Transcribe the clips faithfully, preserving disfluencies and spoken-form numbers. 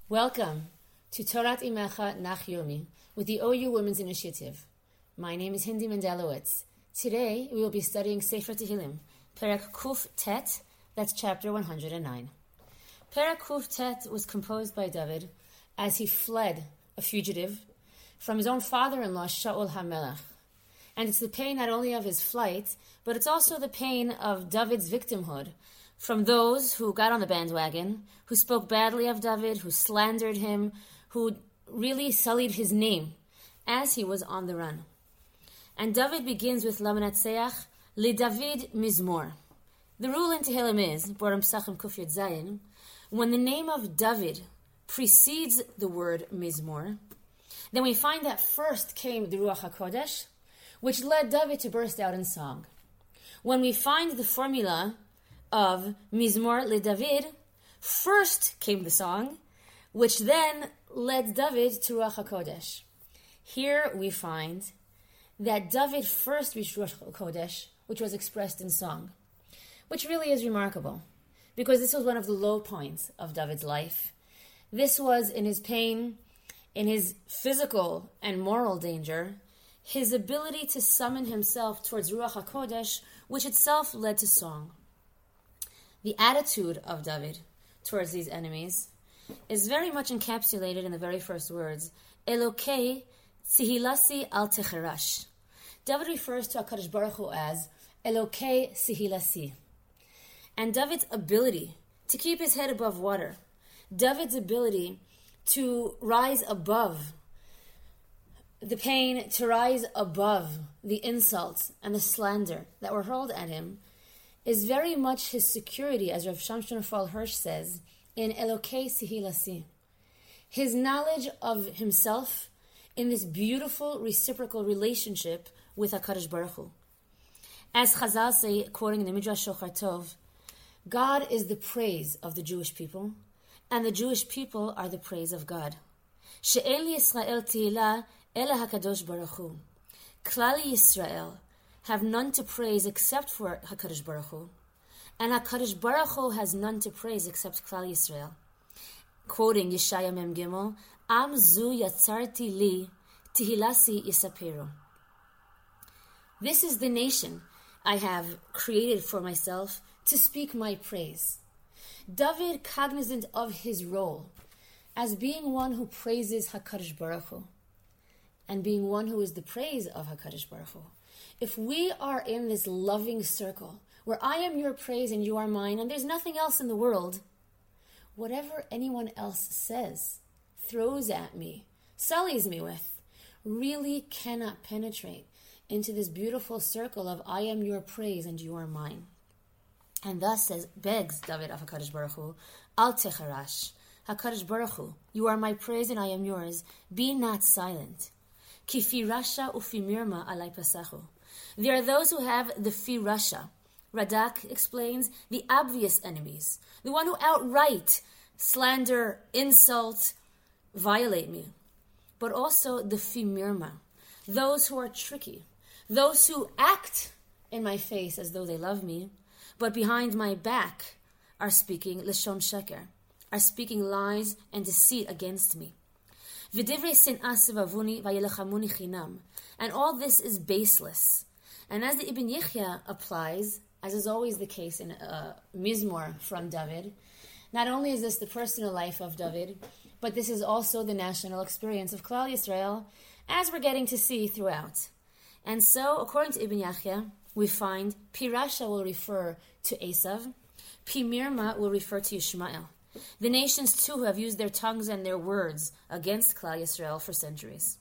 Welcome to Torat Imecha Nach Yomi with the O U Women's Initiative. My name is Hindi Mendelowitz. Today we will be studying Sefer Tehillim, Perek Kuf Tet, that's chapter one hundred nine. Perek Kuf Tet was composed by David as he fled, a fugitive, from his own father-in-law Shaul HaMelech. And it's the pain not only of his flight, but it's also the pain of David's victimhood from those who got on the bandwagon, who spoke badly of David, who slandered him, who really sullied his name as he was on the run. And David begins with Lamanatseach, Le David Mizmor. The rule in Tehillim is, Boram Psachim Kuf Yud Zayin, when the name of David precedes the word Mizmor, then we find that first came the Ruach HaKodesh, which led David to burst out in song. When we find the formula of Mizmor Le David, first came the song, which then led David to Ruach HaKodesh. Here we find that David first reached Ruach HaKodesh, which was expressed in song, which really is remarkable, because this was one of the low points of David's life. This was in his pain, in his physical and moral danger, his ability to summon himself towards Ruach HaKodesh, which itself led to song. The attitude of David towards these enemies is very much encapsulated in the very first words, Elokei Tzihilasi al Techerash. David refers to HaKadosh Baruch Hu as Elokei Tzihilasi. And David's ability to keep his head above water, David's ability to rise above the pain, to rise above the insults and the slander that were hurled at him, is very much his security, as Rav Shamshon Raphael Hirsch says, in Elokei Tzihilasi. His knowledge of himself in this beautiful reciprocal relationship with HaKadosh Baruch Hu. As Chazal say, quoting in the Midrash Shochar Tov, God is the praise of the Jewish people, and the Jewish people are the praise of God. She'en li Yisrael tihila ela HaKadosh Baruch Hu. Klal Yisrael have none to praise except for HaKadosh Baruch Hu, and HaKadosh Baruch Hu has none to praise except Klal Yisrael. Quoting Yeshaya Mem Gimel, Am zu yatzarti li, tihilasi yisaperu. This is the nation I have created for myself to speak my praise. David, cognizant of his role as being one who praises HaKadosh Baruch Hu, and being one who is the praise of HaKadosh Baruch Hu. If we are in this loving circle, where I am your praise and you are mine, and there's nothing else in the world, whatever anyone else says, throws at me, sullies me with, really cannot penetrate into this beautiful circle of I am your praise and you are mine. And thus says, begs David of HaKadosh Baruch Hu, Al Techarash, HaKadosh Baruch Hu, you are my praise and I am yours, be not silent. Ki fi rasha ufi mirma alai pasachu. There are those who have the fi rasha. Radak explains the obvious enemies, the one who outright slander, insult, violate me. But also the fi mirma, those who are tricky, those who act in my face as though they love me, but behind my back are speaking leshon sheker, are speaking lies and deceit against me. V'divrei sin'ah sevavuni v'yelechamuni chinam. And all this is baseless. And as the Ibn Yichya applies, as is always the case in uh, Mizmor from David, not only is this the personal life of David, but this is also the national experience of Klal Yisrael, as we're getting to see throughout. And so, according to Ibn Yichya, we find Pirasha will refer to Esav, Pimirma will refer to Yishmael. The nations too have used their tongues and their words against Klal Yisrael for centuries.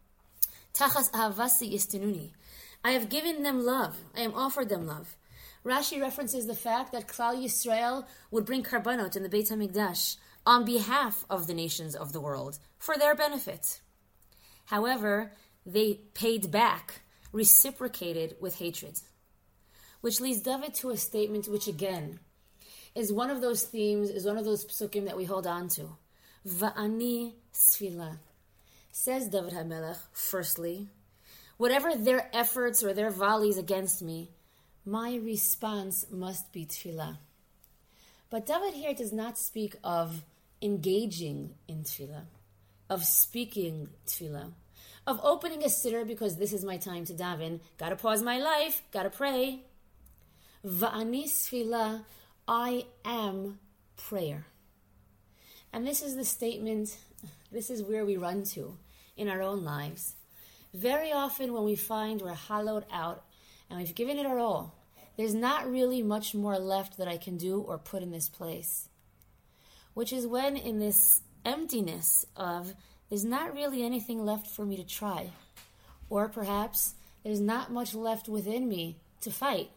Tachas ahavasi yistinuni. I have given them love. I am offered them love. Rashi references the fact that Klal Yisrael would bring karbanot in the Beit HaMikdash on behalf of the nations of the world for their benefit. However, they paid back, reciprocated with hatred. Which leads David to a statement which again is one of those themes, is one of those psukim that we hold on to. Va'ani sfila. Says David HaMelech, firstly, whatever their efforts or their volleys against me, my response must be tefillah. But David here does not speak of engaging in tefillah, of speaking tefillah, of opening a siddur because this is my time to daven. Gotta pause my life, gotta pray. Va'ani tefillah, I am prayer. And this is the statement, this is where we run to in our own lives. Very often when we find we're hollowed out and we've given it our all, there's not really much more left that I can do or put in this place. Which is when in this emptiness of there's not really anything left for me to try. Or perhaps there's not much left within me to fight.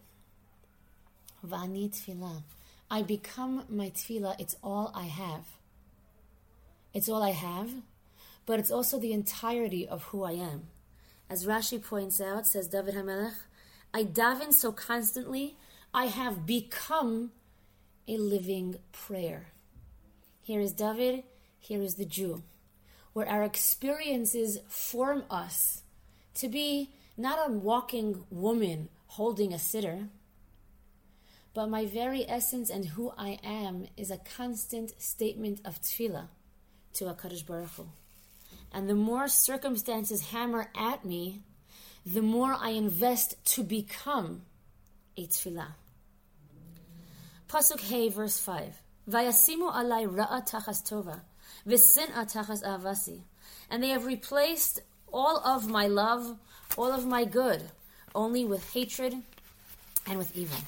Va'ani tefillah. I become my tefillah. It's all I have. It's all I have, but it's also the entirety of who I am. As Rashi points out, says David HaMelech, I daven so constantly, I have become a living prayer. Here is David, here is the Jew, where our experiences form us to be not a walking woman holding a siddur, but my very essence and who I am is a constant statement of tefillah to HaKadosh Baruch Hu. And the more circumstances hammer at me, the more I invest to become a tefillah. Pasuk Hey, verse five. Vayasimu alai ra'a tachas tova, v'sin'a tachas avasi. And they have replaced all of my love, all of my good, only with hatred and with evil.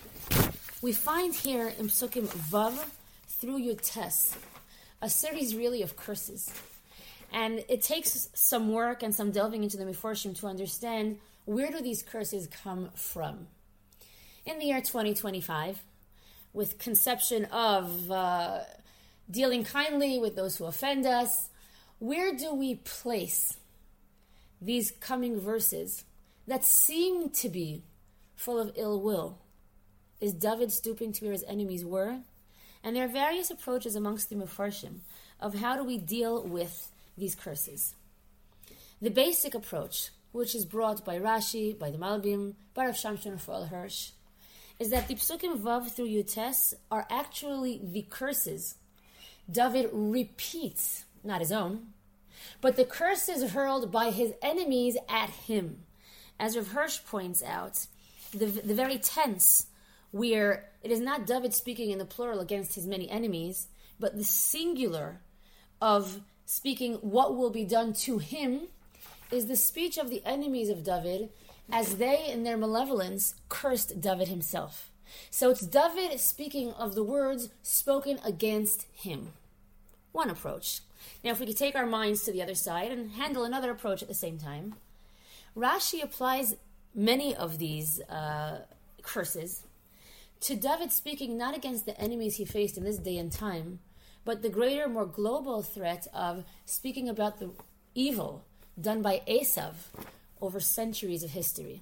We find here in Psukim Vav through Yutes a series really of curses. And it takes some work and some delving into the Meforshim to understand where do these curses come from. In the year twenty twenty-five, with conception of uh, dealing kindly with those who offend us, where do we place these coming verses that seem to be full of ill will? Is David stooping to where his enemies were? And there are various approaches amongst the Mefarshim of how do we deal with these curses. The basic approach, which is brought by Rashi, by the Malbim, by Rav Shamshon Raphael Hirsch, is that the Psukim Vav through Yutes are actually the curses David repeats, not his own, but the curses hurled by his enemies at him. As Rav Hirsch points out, the, the very tense where it is not David speaking in the plural against his many enemies, but the singular of speaking what will be done to him is the speech of the enemies of David as they, in their malevolence, cursed David himself. So it's David speaking of the words spoken against him. One approach. Now, if we could take our minds to the other side and handle another approach at the same time, Rashi applies many of these uh, curses to David speaking not against the enemies he faced in this day and time, but the greater, more global threat of speaking about the evil done by Esav over centuries of history.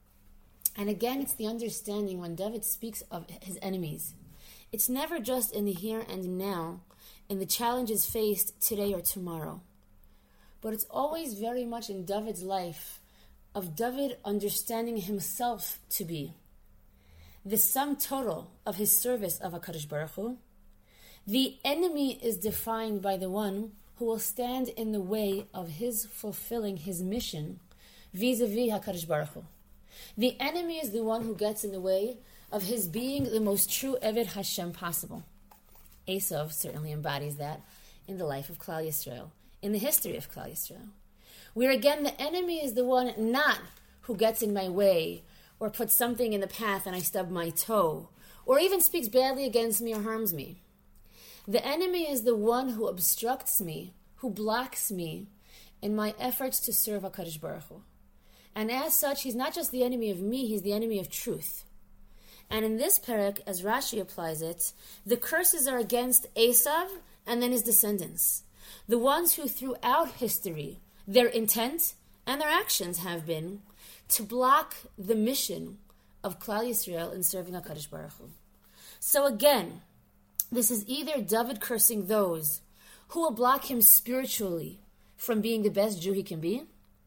And again, it's the understanding when David speaks of his enemies. It's never just in the here and now, in the challenges faced today or tomorrow. But it's always very much in David's life of David understanding himself to be the sum total of his service of HaKadosh Baruch Hu. The enemy is defined by the one who will stand in the way of his fulfilling his mission vis-a-vis HaKadosh Baruch Hu. The enemy is the one who gets in the way of his being the most true Eved Hashem possible. Esav certainly embodies that in the life of Klal Yisrael, in the history of Klal Yisrael, where again the enemy is the one not who gets in my way or puts something in the path and I stub my toe, or even speaks badly against me or harms me. The enemy is the one who obstructs me, who blocks me in my efforts to serve HaKadosh Baruch Hu. And as such, he's not just the enemy of me, he's the enemy of truth. And in this perek, as Rashi applies it, the curses are against Esav and then his descendants. The ones who throughout history, their intent and their actions have been to block the mission of Klal Yisrael in serving HaKadosh Baruch Hu. So again, this is either David cursing those who will block him spiritually from being the best Jew he can be,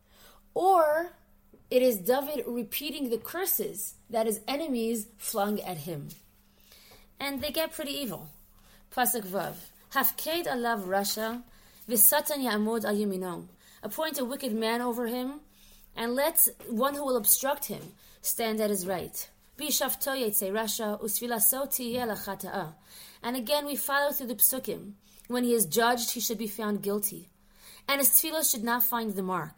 or it is David repeating the curses that his enemies flung at him. And they get pretty evil. Pasuk Vav. Hafked alav rasha, v'satan ya'amod al yamino. Appoint a wicked man over him, and let one who will obstruct him stand at his right. B'shafto yetzei rasha, usfilaso tiyeh lachata'a. And again we follow through the psukim. When he is judged, he should be found guilty. And his tefillah should not find the mark.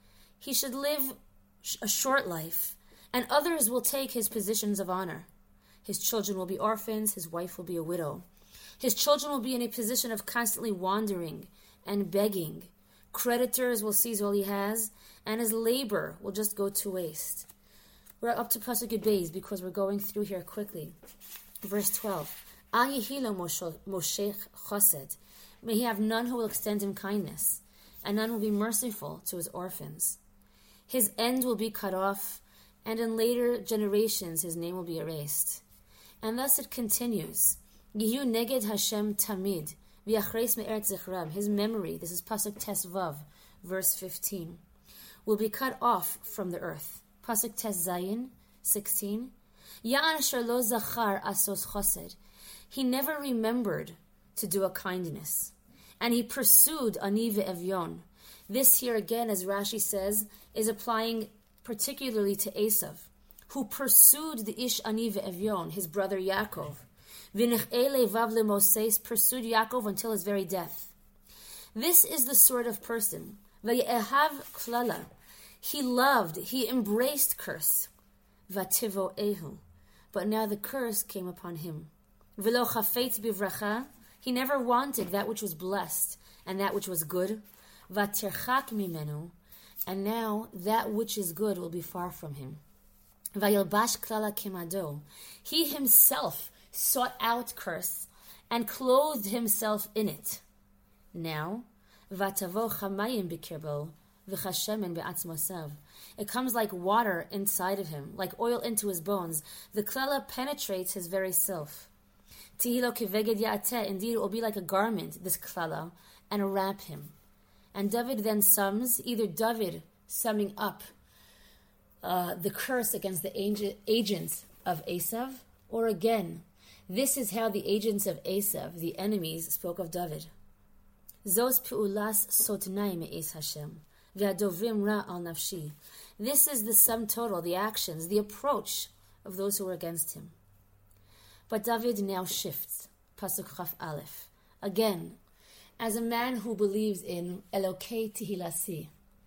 He should live a short life, and others will take his positions of honor. His children will be orphans, his wife will be a widow. His children will be in a position of constantly wandering and begging. Creditors will seize all he has, and his labor will just go to waste. We're up to Pasuk Yud Beis because we're going through here quickly. Verse twelve. Al yehilo moshech chesed. May he have none who will extend him kindness, and none will be merciful to his orphans. His end will be cut off, and in later generations his name will be erased. And thus it continues. Yehu neged Hashem tamid, v'yachreis me'eretz zichram. His memory, this is Pasuk Tes Vav, verse fifteen, will be cut off from the earth. Pasuk Tes Zayin, sixteen. Ya'an asher lo zachar asos chesed. He never remembered to do a kindness, and he pursued ani ve'evyon. This here again, as Rashi says, is applying particularly to Esav, who pursued the ish ani ve'evyon, his brother Yaakov. V'nech'ei levav leMoses, pursued Yaakov until his very death. This is the sort of person, v'ye'ehav klala, he loved, he embraced curse, v'tivo ehu, but now the curse came upon him. V'lo chafetz bivracha, he never wanted that which was blessed and that which was good. V'tirchak mimenu, and now that which is good will be far from him. Vayilbash klala kimado, he himself sought out curse and clothed himself in it. Now, vatavo chamayim bikirbo, v'chashemen be'atzmosav. It comes like water inside of him, like oil into his bones. The klala penetrates his very self. Tihilo kiveged ya'ateh, indeed it will be like a garment, this klala, and wrap him. And David then sums, either David summing up uh, the curse against the ag- agents of Esav, or again, this is how the agents of Esav, the enemies, spoke of David. Zos pe'ulas sotnai me'es Hashem, v'adovim ra al nafshi. This is the sum total, the actions, the approach of those who were against him. But David now shifts. Pasuk Chaf Aleph. Again, as a man who believes in Elokei Tehilasi,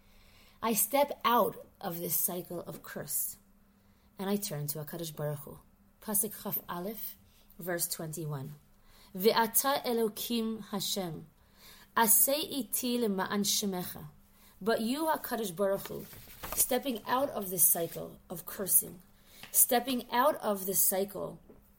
I step out of this cycle of curse, and I turn to HaKadosh Baruch Hu. Pasuk Chaf Aleph, verse twenty-one. Ve'ata Elokim Hashem, asei iti lema'an shemecha. But you, HaKadosh Baruch Hu, stepping out of this cycle of cursing, stepping out of this cycle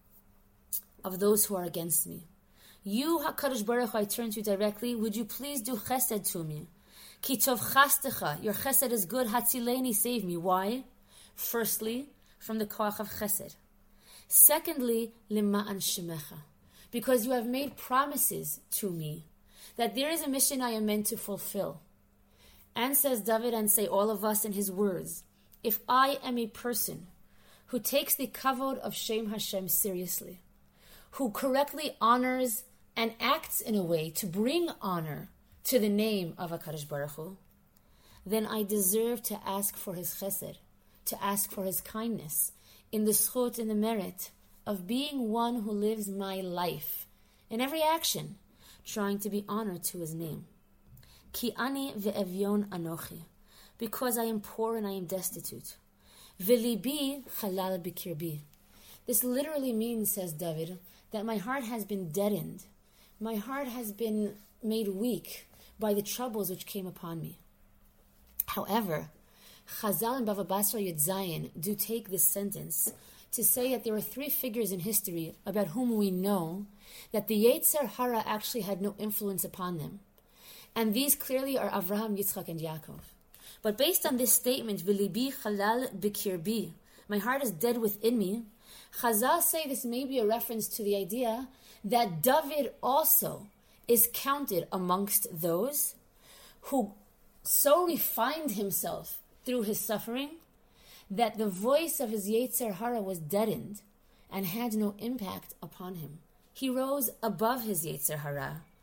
of those who are against me. You, HaKadosh Baruch Hu, I turn to you directly. Would you please do chesed to me? Ki tov chastecha, your chesed is good. Hatzileni, save me. Why? Firstly, from the koach of chesed. Secondly, lema'an shemecha, because you have made promises to me that there is a mission I am meant to fulfill. And says David, and say all of us in his words, if I am a person who takes the kavod of Shem Hashem seriously, who correctly honors and acts in a way to bring honor to the name of HaKadosh Baruch Hu, then I deserve to ask for his chesed, to ask for his kindness, in the schut, in the merit of being one who lives my life, in every action, trying to be honored to his name. Ki ani ve'evyon anochi, because I am poor and I am destitute. V'libi chalal bikirbi. This literally means, says David, that my heart has been deadened. My heart has been made weak by the troubles which came upon me. However, Chazal and Bava Basra Yud Zayin do take this sentence to say that there are three figures in history about whom we know that the Yetzer Hara actually had no influence upon them. And these clearly are Avraham, Yitzchak, and Yaakov. But based on this statement, V'libi chalal bikirbi, my heart is dead within me, Chazal say this may be a reference to the idea that David also is counted amongst those who so refined himself through his suffering that the voice of his Yetzer Hara was deadened and had no impact upon him. He rose above his Yetzer Hara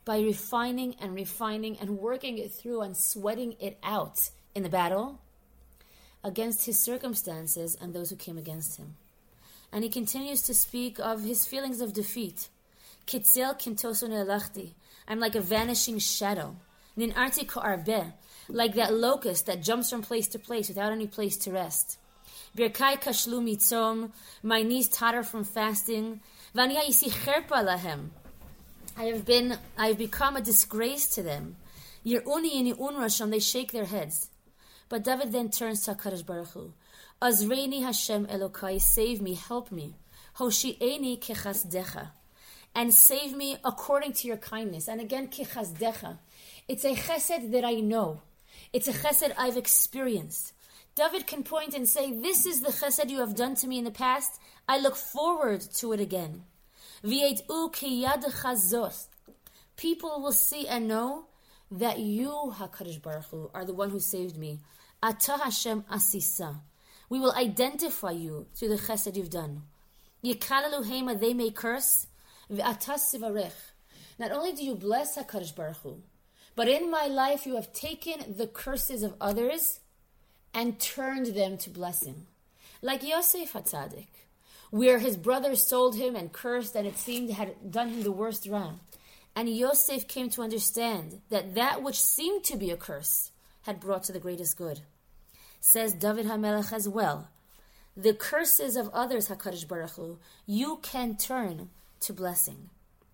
by refining and refining and working it through and sweating it out in the battle against his circumstances and those who came against him. And he continues to speak of his feelings of defeat. Kitzel kintoso ne'elachti. I'm like a vanishing shadow. Nin'arti ko'arbeh. Like that locust that jumps from place to place without any place to rest. Birkai kashlu mitzom. My knees totter from fasting. Vani ha'isi cherpa lahem. I have been, I have become a disgrace to them. Yir'uni yini'un rasham. They shake their heads. But David then turns to HaKadosh Baruch Hu. Azreini Hashem Elokai, save me, help me. Hoshi'eni kechasdecha, and save me according to your kindness. And again, kechasdecha. It's a chesed that I know. It's a chesed I've experienced. David can point and say, this is the chesed you have done to me in the past. I look forward to it again. V'yet'u ki yadcha zos. People will see and know that you, HaKadosh Baruch Hu, are the one who saved me. Ata Hashem asisa. We will identify you through the chesed you've done. Yikalalu hema, they may curse. V'ata sivarech. Not only do you bless HaKadosh Baruch Hu, but in my life you have taken the curses of others and turned them to blessing. Like Yosef HaTzadik, where his brothers sold him and cursed and it seemed had done him the worst wrong. And Yosef came to understand that that which seemed to be a curse had brought to the greatest good. Says David HaMelech as well, the curses of others, HaKadosh Baruch Hu, you can turn to blessing.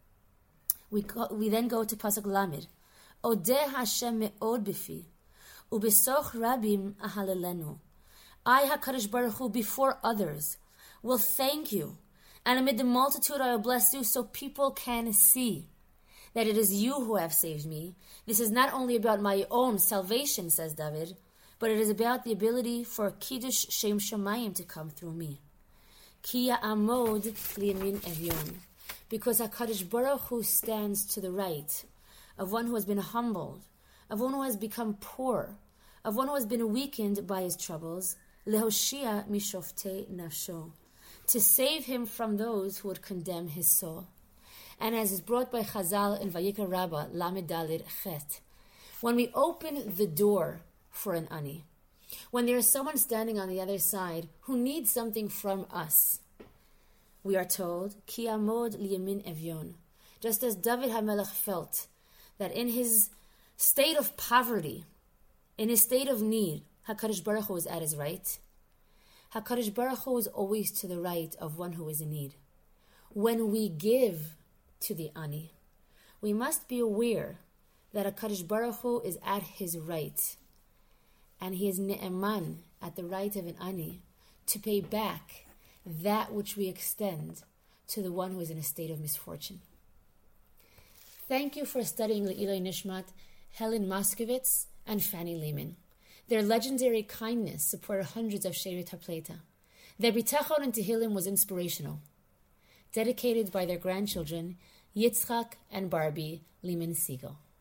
We go, we then go to Pasuk Lamed. Odeh Hashem me'od bifi, ubesoch rabim ahalelenu. I, HaKadosh Baruch Hu, before others, will thank you, and amid the multitude I will bless you, so people can see that it is you who have saved me. This is not only about my own salvation, says David, but it is about the ability for Kiddush Shem Shamayim to come through me. Ki ya'amod liyamin evyon. Because HaKadosh Baruch Hu stands to the right of one who has been humbled, of one who has become poor, of one who has been weakened by his troubles, lehoshia mishofte nafsho, to save him from those who would condemn his soul. And as is brought by Chazal in Vayikra Rabbah, Lamed Daled Chet, when we open the door for an ani, when there is someone standing on the other side who needs something from us, we are told, Ki amod liyamin evyon. Just as David HaMelech felt that in his state of poverty, in his state of need, HaKadosh Baruch Hu is at his right. HaKadosh Baruch Hu is always to the right of one who is in need. When we give to the ani, we must be aware that HaKadosh Baruch Hu is at his right, and he is ne'eman, at the right of an ani, to pay back that which we extend to the one who is in a state of misfortune. Thank you for studying Le'iloi Nishmat, Helen Moskowitz, and Fanny Lehman. Their legendary kindness supported hundreds of Shevet HaPleita. Their bitachon and Tehillim was inspirational. Dedicated by their grandchildren, Yitzchak and Barbie Lehman Siegel.